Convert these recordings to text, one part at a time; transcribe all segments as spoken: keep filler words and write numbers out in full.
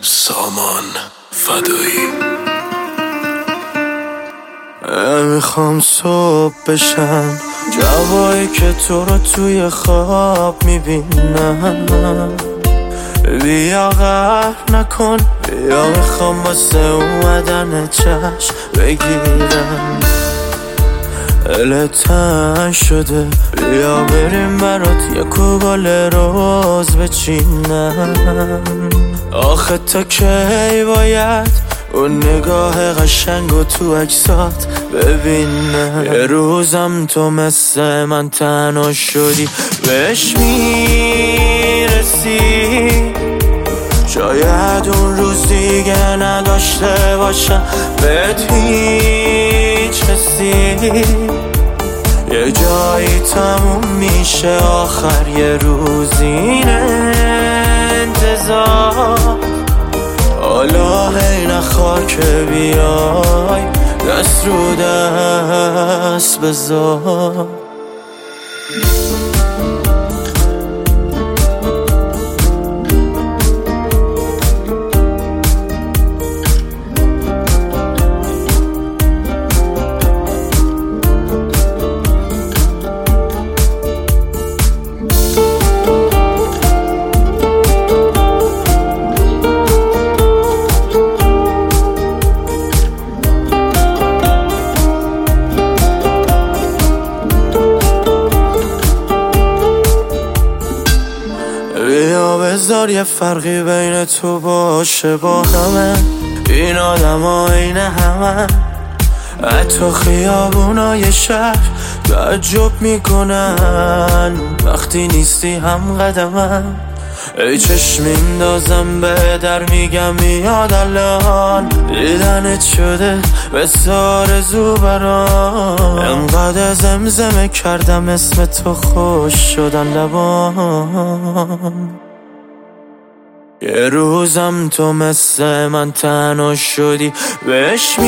سامان فدایی. میخوام صبح بشم جوایی که تو رو توی خواب میبینم. بیا قهر نکن، بیا میخوام واسه اومدن چشم بگیرم. دل تنگ شده، بیا بریم برات یه کوبال روز بچینم. آخه تا کی باید اون نگاه قشنگو تو عکسات ببینم؟ یه روزم تو مثل من تنها شدی، بهش میرسی. شاید اون روز دیگه نداشته باشم بهت هیچ حسی. یه جایی تموم میشه آخر یه روز این انتظار. حالا هی نخواه که بیای دست رو دست بذار. بیا بذار یه فرقی بین تو باشه با همه این آدم ها، این همه حتی خیابونای شهر تعجب میکنن وقتی نیستی هم قدمم. ای چشم میندازم به در میگم میاد الان، دیدنت شده بسیار زو برام. انقدر زمزمه کردم اسم تو خوش شدن لبام. یه روزم تو مثل من تنها شدی، بهش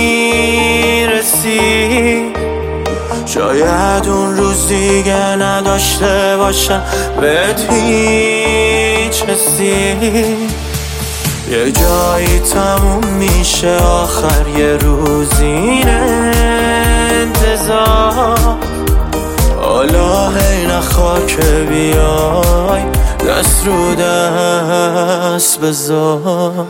میرسی. شاید اون روز دیگه نداشته باشم بهت هیچ حسی. یه جایی تموم میشه آخر یه روز این انتظار. حالا هی نخواه که بیای دست رو دست بذار.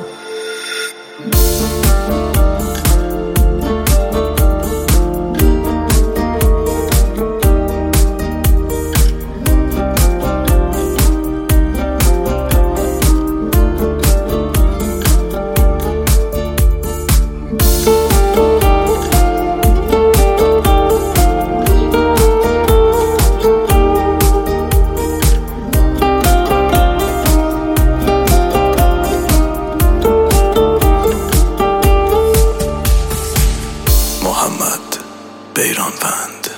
محمد بیرانوند.